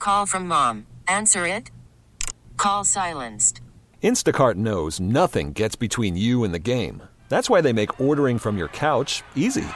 call from mom. Answer it. Call silenced. Instacart knows nothing gets between you and the game. That's why they make ordering from your couch easy.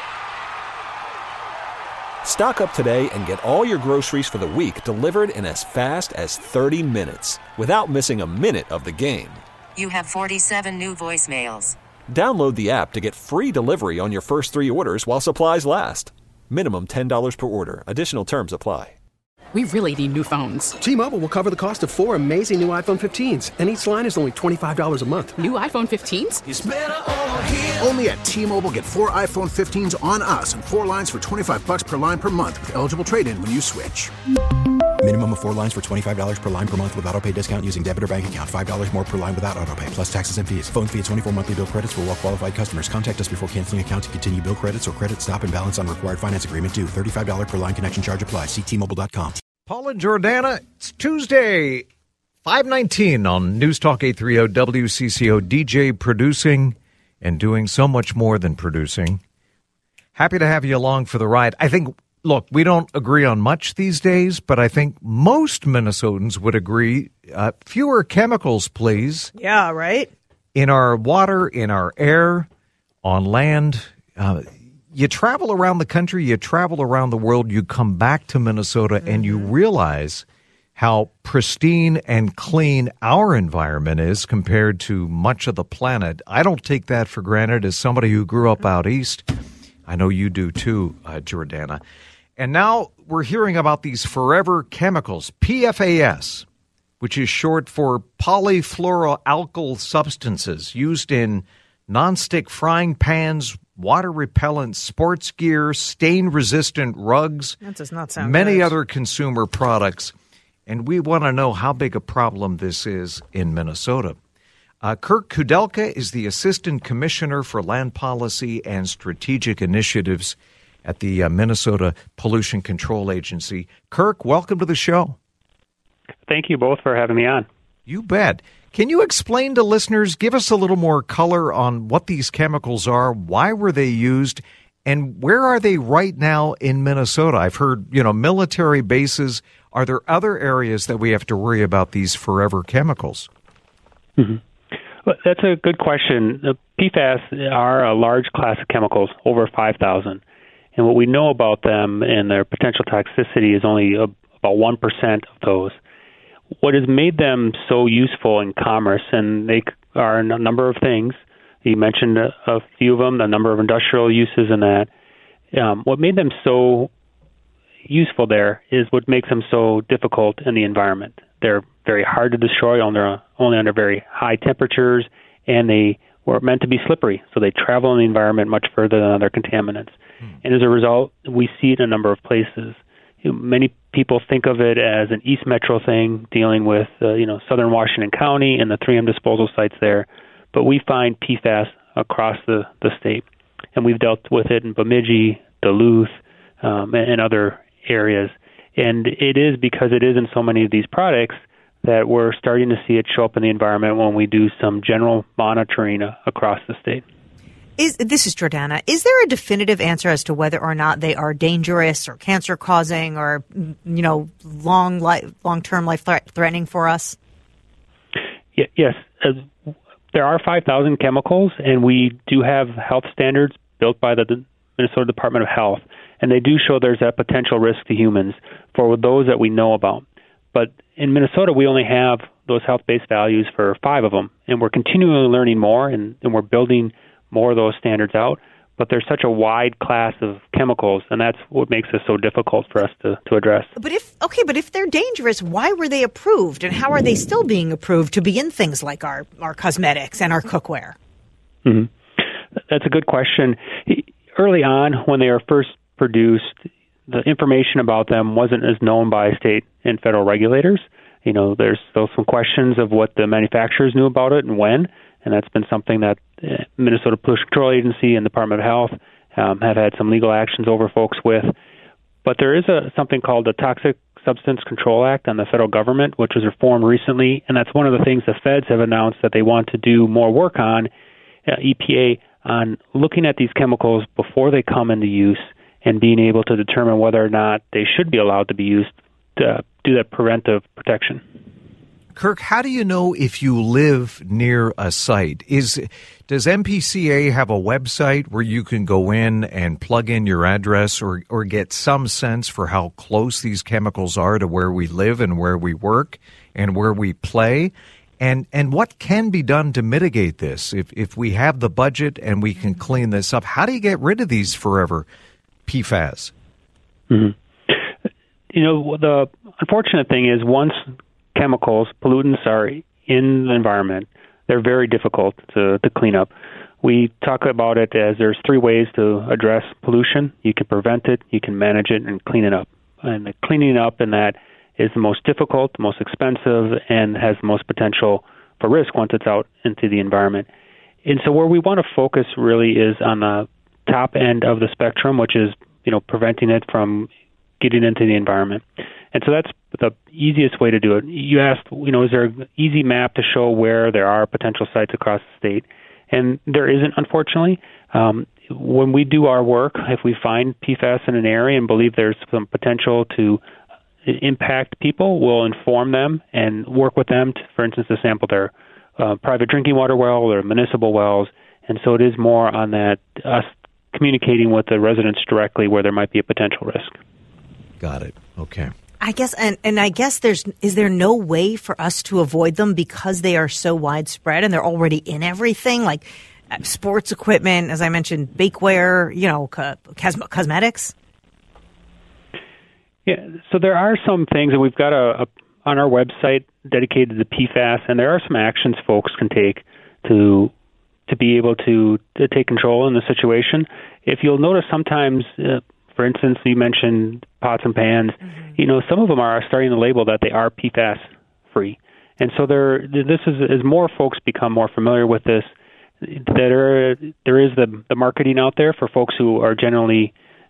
Stock up today and get all your groceries for the week delivered in as fast as 30 minutes without missing a minute of the game. You have 47 new voicemails. Download the app to get free delivery on your first 3 orders while supplies last. Minimum $10 per order. Additional terms apply. We really need new phones. T-Mobile will cover the cost of 4 amazing new iPhone 15s, and each line is only $25 a month. New iPhone 15s? It's better over here. Only at T-Mobile, get 4 iPhone 15s on us and 4 lines for $25 per line per month with eligible trade-in when you switch. Minimum of 4 lines for $25 per line per month with autopay discount using debit or bank account. $5 more per line without autopay, plus taxes and fees. Phone fee at 24 monthly bill credits for well-qualified customers. Contact us before canceling account to continue bill credits or credit stop and balance on required finance agreement due. $35 per line connection charge applies. See T-Mobile.com. Paul and Jordana, it's Tuesday, 5:19 on News Talk 830 WCCO. DJ producing and doing so much more than producing. Happy to have you along for the ride. I think, look, we don't agree on much these days, but I think most Minnesotans would agree. Fewer chemicals, please. Yeah, right? In our water, in our air, on land. You travel around the country, you travel around the world, you come back to Minnesota, and you realize how pristine and clean our environment is compared to much of the planet. I don't take that for granted as somebody who grew up out east. I know you do too, Jordana. And now we're hearing about these forever chemicals, PFAS, which is short for polyfluoroalkyl substances used in nonstick frying pans, water repellent sports gear, stain-resistant rugs, That does not sound many good. other consumer products. And we want to know how big a problem this is in Minnesota. Kirk Kudelka is the Assistant Commissioner for Land Policy and Strategic Initiatives at the Minnesota Pollution Control Agency. Kirk, welcome to the show. Thank you both for having me on. You bet. Can you explain to listeners, give us a little more color on what these chemicals are, why were they used, and where are they right now in Minnesota? I've heard, military bases. Are there other areas that we have to worry about these forever chemicals? Mm-hmm. Well, that's a good question. The PFAS are a large class of chemicals, over 5,000. And what we know about them and their potential toxicity is only about 1% of those. What has made them so useful in commerce, and they are a number of things. You mentioned a few of them, a number of industrial uses in that. What made them so useful there is what makes them so difficult in the environment. They're very hard to destroy only under very high temperatures, and they were meant to be slippery, so they travel in the environment much further than other contaminants. And as a result, we see it in a number of places. Many people think of it as an East Metro thing, dealing with southern Washington County and the 3M disposal sites there. But we find PFAS across the state, and we've dealt with it in Bemidji, Duluth, and other areas. And it is because it is in so many of these products that we're starting to see it show up in the environment when we do some general monitoring across the state. This is Jordana. Is there a definitive answer as to whether or not they are dangerous or cancer-causing or, long-term life-threatening for us? Yes. There are 5,000 chemicals, and we do have health standards built by the Minnesota Department of Health, and they do show there's a potential risk to humans for those that we know about. But in Minnesota, we only have those health-based values for 5 of them, and we're continually learning more, and we're building more of those standards out, but there's such a wide class of chemicals, and that's what makes this so difficult for us to address. But if they're dangerous, why were they approved, and how are they still being approved to be in things like our cosmetics and our cookware? Mm-hmm. That's a good question. Early on, when they were first produced, the information about them wasn't as known by state and federal regulators. There's still some questions of what the manufacturers knew about it and when, and that's been something that Minnesota Pollution Control Agency and Department of Health have had some legal actions over folks with. But there is something called the Toxic Substance Control Act on the federal government, which was reformed recently, and that's one of the things the feds have announced that they want to do more work on, EPA, on looking at these chemicals before they come into use and being able to determine whether or not they should be allowed to be used to do that preventive protection. Kirk, how do you know if you live near a site? Does MPCA have a website where you can go in and plug in your address or get some sense for how close these chemicals are to where we live and where we work and where we play? And what can be done to mitigate this? If we have the budget and we can clean this up, how do you get rid of these forever PFAS? Mm-hmm. The unfortunate thing is once chemicals, pollutants are in the environment, they're very difficult to clean up. We talk about it as there's three ways to address pollution. You can prevent it, you can manage it, and clean it up. And the cleaning up in that is the most difficult, the most expensive, and has the most potential for risk once it's out into the environment. And so where we want to focus really is on the top end of the spectrum, which is, preventing it from getting into the environment. And so that's the easiest way to do it. You asked, is there an easy map to show where there are potential sites across the state? And there isn't, unfortunately. When we do our work, if we find PFAS in an area and believe there's some potential to impact people, we'll inform them and work with them, for instance, to sample their private drinking water well or municipal wells. And so it is more on that, us communicating with the residents directly where there might be a potential risk. Got it. Okay. I guess, and I guess is there no way for us to avoid them because they are so widespread and they're already in everything, like sports equipment, as I mentioned, bakeware, cosmetics? Yeah, so there are some things, and we've got on our website dedicated to PFAS, and there are some actions folks can take to be able to take control in the situation. If you'll notice, sometimes, for instance, you mentioned pots and pans. Mm-hmm. Some of them are starting to label that they are PFAS free, and so this is as more folks become more familiar with this. There is the marketing out there for folks who are generally,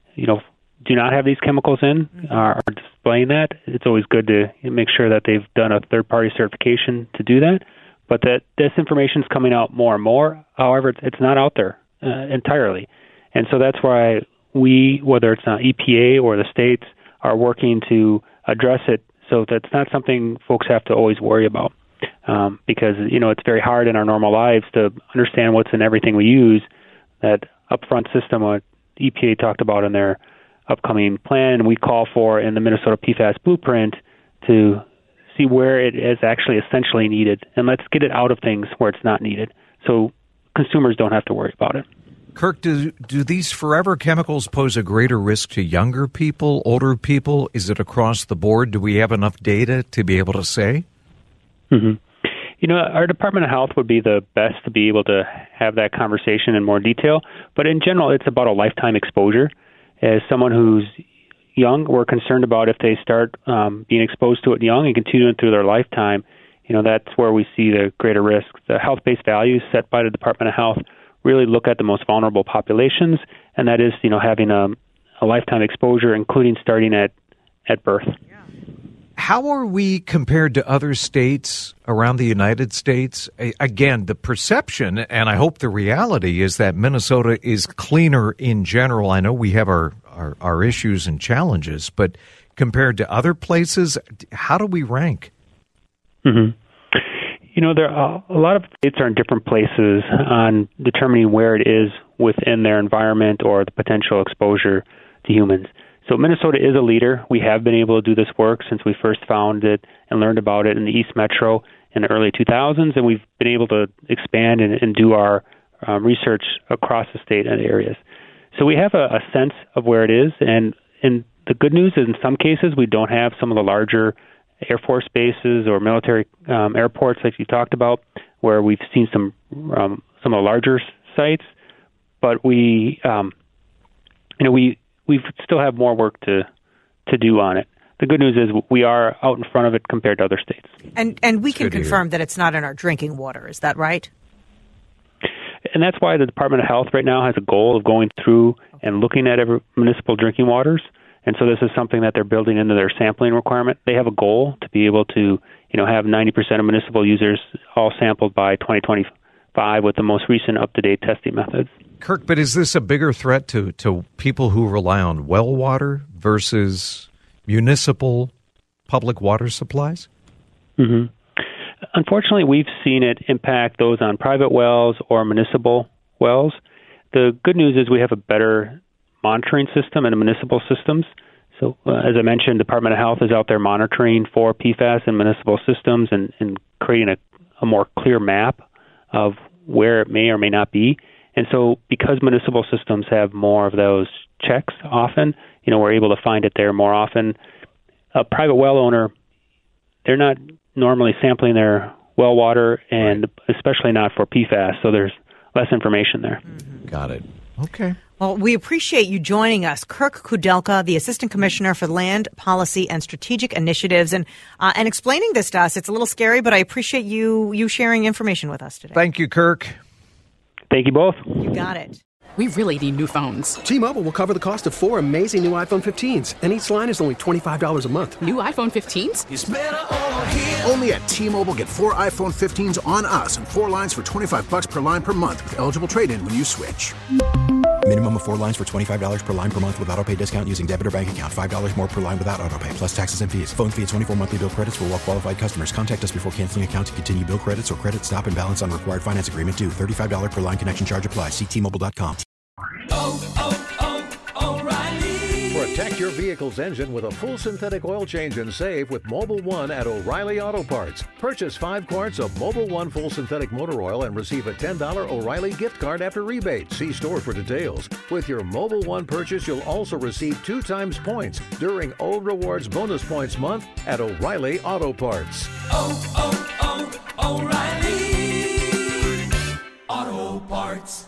do not have these chemicals in, are displaying that. It's always good to make sure that they've done a third-party certification to do that, but that this information is coming out more and more. However, it's not out there entirely. And so that's why we, whether it's not EPA or the states, are working to address it so that's not something folks have to always worry about. Because, it's very hard in our normal lives to understand what's in everything we use. That upfront system what EPA talked about in their upcoming plan, and we call for in the Minnesota PFAS Blueprint to see where it is actually essentially needed, and let's get it out of things where it's not needed so consumers don't have to worry about it. Kirk, do these forever chemicals pose a greater risk to younger people, older people? Is it across the board? Do we have enough data to be able to say? Mm-hmm. Our Department of Health would be the best to be able to have that conversation in more detail, but in general, it's about a lifetime exposure. As someone who's young, we're concerned about if they start being exposed to it young and continue it through their lifetime, that's where we see the greater risk. The health-based values set by the Department of Health really look at the most vulnerable populations, and that is, having a lifetime exposure, including starting at birth. How are we compared to other states around the United States? Again, the perception, and I hope the reality, is that Minnesota is cleaner in general. I know we have our issues and challenges, but compared to other places, how do we rank? Mm-hmm. There are a lot of states are in different places on determining where it is within their environment or the potential exposure to humans. So Minnesota is a leader. We have been able to do this work since we first found it and learned about it in the East Metro in the early 2000s, and we've been able to expand and do our research across the state and areas. So we have a sense of where it is, and the good news is in some cases we don't have some of the larger Air Force bases or military airports like you talked about, where we've seen some of the larger sites, but we still have more work to do on it. The good news is we are out in front of it compared to other states. And we can confirm that it's not in our drinking water. Is that right? And that's why the Department of Health right now has a goal of going through and looking at every municipal drinking waters. And so this is something that they're building into their sampling requirement. They have a goal to be able to, have 90% of municipal users all sampled by 2025 with the most recent up-to-date testing methods. Kirk, but is this a bigger threat to people who rely on well water versus municipal public water supplies? Mm-hmm. Unfortunately, we've seen it impact those on private wells or municipal wells. The good news is we have a better monitoring system in municipal systems. So, as I mentioned, Department of Health is out there monitoring for PFAS in municipal systems and creating a more clear map of where it may or may not be. And so because municipal systems have more of those checks often, we're able to find it there more often. A private well owner, they're not normally sampling their well water, and especially not for PFAS, so there's less information there. Mm-hmm. Got it. Okay. Well, we appreciate you joining us. Kirk Kudelka, the Assistant Commissioner for Land Policy and Strategic Initiatives, and explaining this to us. It's a little scary, but I appreciate you sharing information with us today. Thank you, Kirk. Thank you both. You got it. We really need new phones. T-Mobile will cover the cost of 4 amazing new iPhone 15s, and each line is only $25 a month. New iPhone 15s? It's better over here. Only at T-Mobile, get 4 iPhone 15s on us and 4 lines for $25 per line per month with eligible trade-in when you switch. Minimum of 4 lines for $25 per line per month with autopay discount using debit or bank account. $5 more per line without autopay, plus taxes and fees. Phone fee at 24 monthly bill credits for well-qualified customers. Contact us before canceling account to continue bill credits or credit stop and balance on required finance agreement due. $35 per line connection charge applies. See T-Mobile.com. O'Reilly. Protect your vehicle's engine with a full synthetic oil change and save with Mobil 1 at O'Reilly Auto Parts. Purchase 5 quarts of Mobil 1 full synthetic motor oil and receive a $10 O'Reilly gift card after rebate. See store for details. With your Mobil 1 purchase, you'll also receive 2 times points during O Rewards Bonus Points Month at O'Reilly Auto Parts. O'Reilly Auto Parts.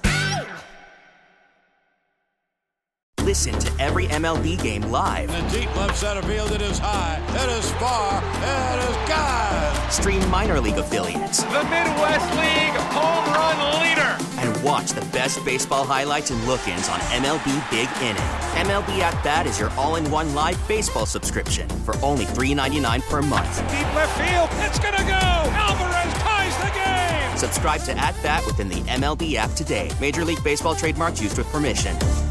Listen to every MLB game live. In the deep left center field, it is high, it is far, it is gone. Stream minor league affiliates. The Midwest League home run leader. And watch the best baseball highlights and look-ins on MLB Big Inning. MLB At Bat is your all-in-one live baseball subscription for only $3.99 per month. Deep left field, it's gonna go. Alvarez ties the game. Subscribe to At Bat within the MLB app today. Major League Baseball trademarks used with permission.